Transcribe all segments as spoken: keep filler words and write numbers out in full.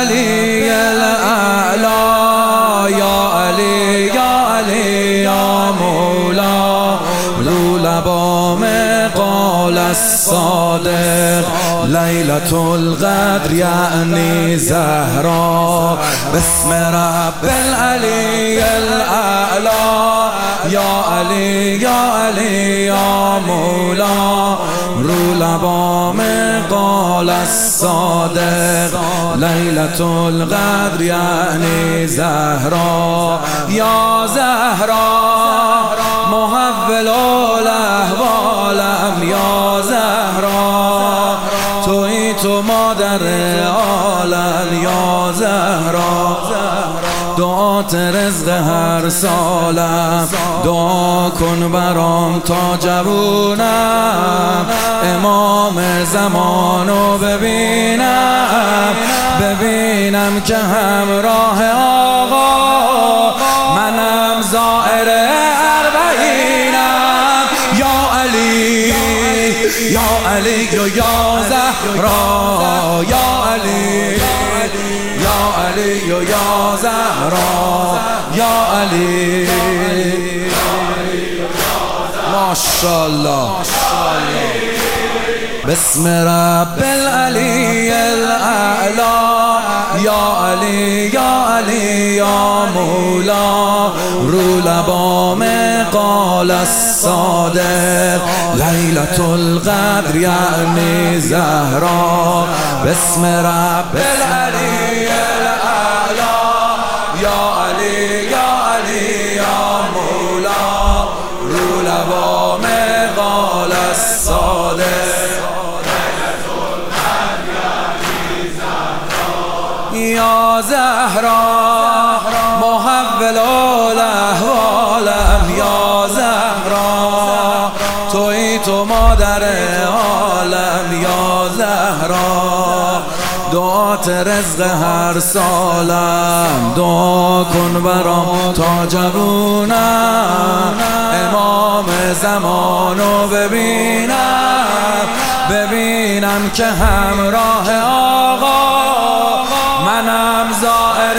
بالعلی الاعلی یا علی یا علی یا مولا رو لبام قال الصادق لیلة القدر یعنی زهرا بسم رب العلی الاعلی یا علی یا علی یا مولا رو لبام قال الصادق لیلة القدر یعنی زهرا یا زهرا محول الاحوالم یا زهرا تویی تو مادر عالم یا زهرا دعات رزق هر سالم دعا کن برام تا جوونم امام زمانو ببینم ببینم که همراه آقا منم زائر اربعینم یا علی یا علی یا زهرا یا علی یا علی یا زهرا یا علی ماشاءالله بسم رب العلی الاعلی یا علی یا علی یا مولا رو لبام قال الصادق لیلة القدر یعنی زهرا بسم رب العلی الاعلی یا علی یا علی یا مولا رو لبام قال الصادق یا زهرا محول الاحوالم یا زهرا تویی تو مادر عالم یا زهرا دعات رزق هر سالم دعا کن برام تا جوونم امام زمانو ببینم ببینم که همراه آقا منم زائر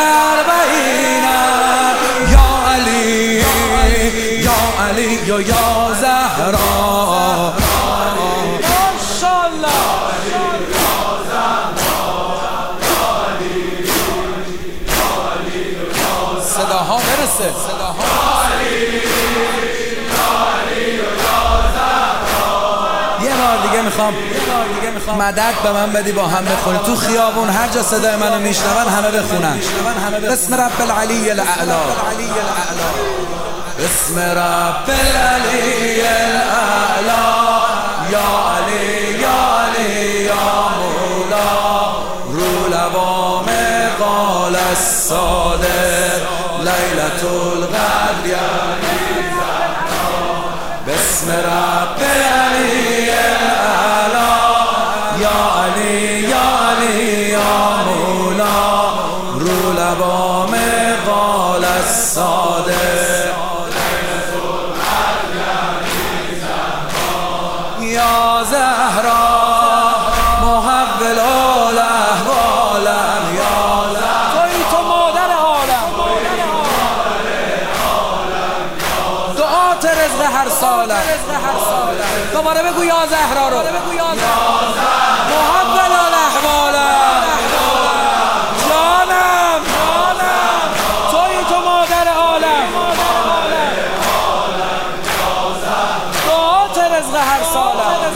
اربعینم یا علی یا علی یا زهرا ماشاءالله صداها برسه صداها یه بار دیگه میخوام مدد به من بدی با هم بخونی تو خیابون هر جا صدای منو میشنون همه بخونن بسم رب العلی الاعلی بسم رب العلی الاعلی یا علی یا علی یا مولا رو لبام قال الصادق لیلة القدر یعنی زهرا بسم رب العلی الاعلی یا علی یا علی یا مولا رو لبام قال الصادق یا زهرا محول الاحوالم یا زهرا تویی تو مادر عالم دعات رزق هر سالم دوباره بگو یا زهرا رو محول الاحوالم جانم تویی تو مادر عالم دعات رزق هر سالم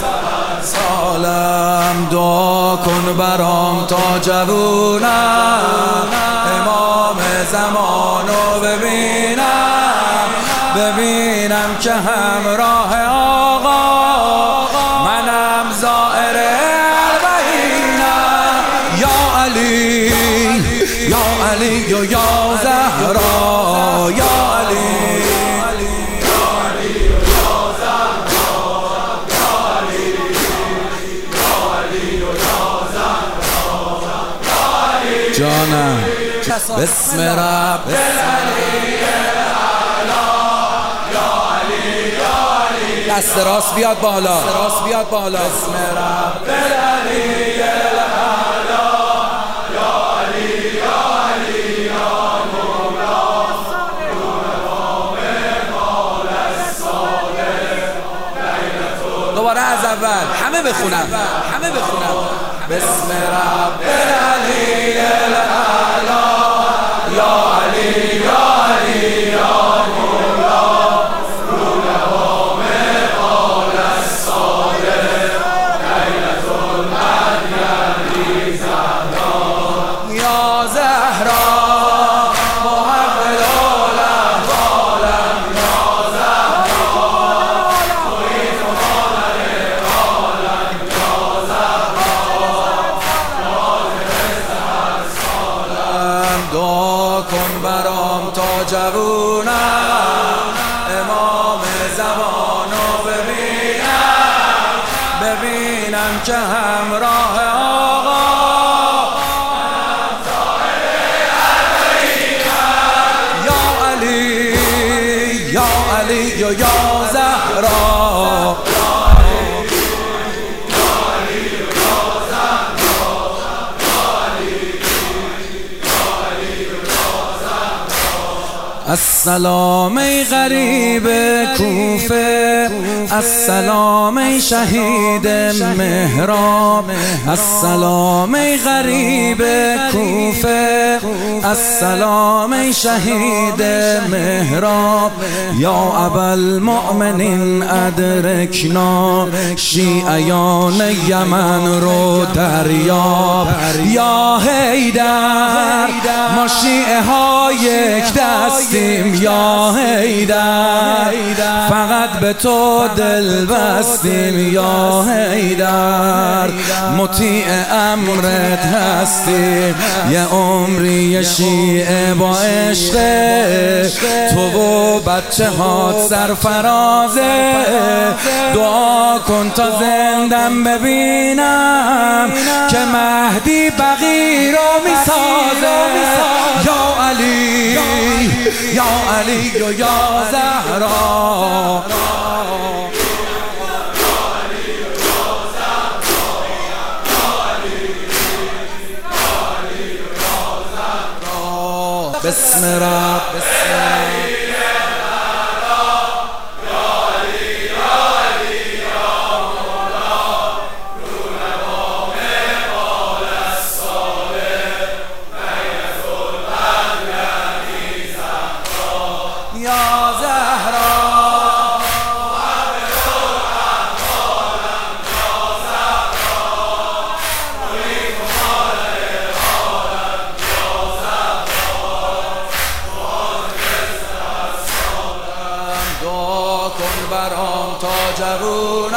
سالم دعا کن برام تا جوونم امام زمانو ببینم ببینم که همراه آقا منم زائر اربعینم یا علی یا علی یا زهرا یا علی جانم بسم رب العلی دست راست بیاد بالا راست بیاد بالا بسم رب العلی الاعلی بخونم همه بخونم بسم رب العلی الاعلی یا علی یا علی یا مولا روح و مقال الصادق لیلة المدین زهرا یا زهرا دعا کن برام تا جوونم امام زمانو ببینم ببینم که همراه آقا یا علی یا علی یا یا زهرا السلام ای غریب کوفه السلام ای شهید مهراب السلام ای غریب کوفه السلام ای شهید مهراب یا ابوالمؤمنین ادرکنا شیعیان یمن رو دریاب یا حیدر ما شیعه ها یک دستی یا حیدر فقط به تو دل بستیم یا حیدر مطیع امرت هستیم یه عمری شیعه با عشق تو و بچه هات سرفرازه دعا کن تا زندم ببینم که مهدی بقی رو میسازه یا علی یا علی و یا زهرا بسم رب یا زهرا دعا کن برام تا جوونم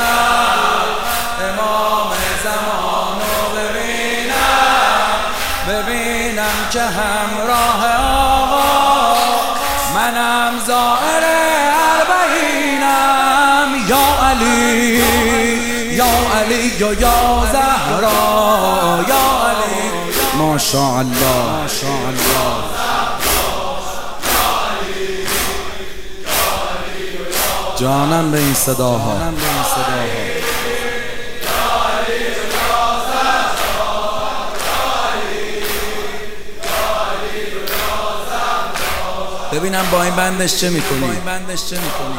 امام زمانو ببینم ببینم که همراه آقا منم زائر اربعینم یا علی یا علی یا یا زهرا یا علی ماشاءالله ماشاءالله جانم به این صداها ببینم با این بندش چه میکنی با این بندش چه میکنی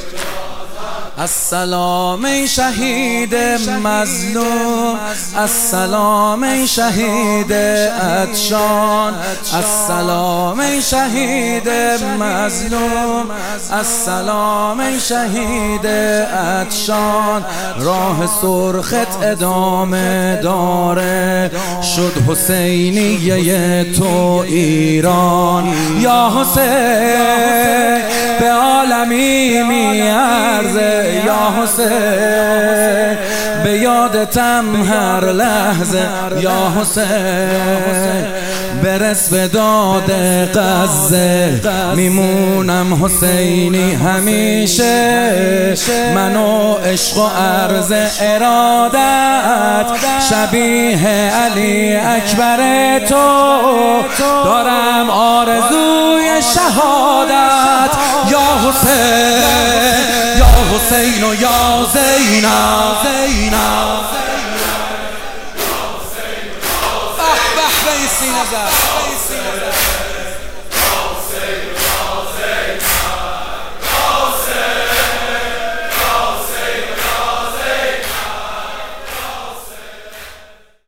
السلام ای شهید مظلوم السلام ای شهید عطشان السلام ای شهید مظلوم السلام ای شهید عطشان راه سرخت ادامه داره شد حسینیه تو ایران یا حسین به عالمی میارزه یا حسین به یادتم هر لحظه یا حسین برس به داد غزه میمونم حسینی همیشه منو عشق و عرض ارادت شبیه علی اکبر تو دارم آرزوی شهادت یا حسین یا حسین و یا زینب به به به این سینه زد